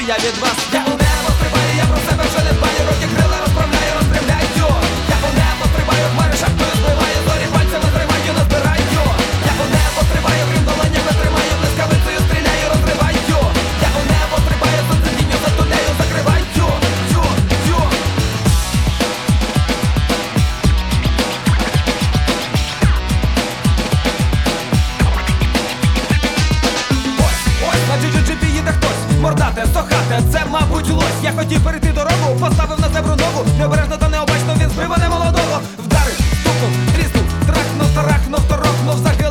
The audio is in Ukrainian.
я від вас. Я у небо стрибаю, я про себе вже не дбаю. Руки крила розправляю, розпрямляю. Я у небо стрибаю, хмари шапкою збиваю. Зорі пальцями тримаю, назбираю. Я у небо стрибаю, грім долонями тримаю. Блискавицею стріляю, розриваю. Я у небо стрибаю, сонце тінню затуляю, закриваю. На джиджипі їде хтось, мордате, сохате, це мабуть лось. Я хотів перейти дорогу, поставив на зебру ногу. Необережно та необачно він збив мене молодого. Вдарив, стукнув, тріснув, трахнув, тарахнув, торохнув, загинув.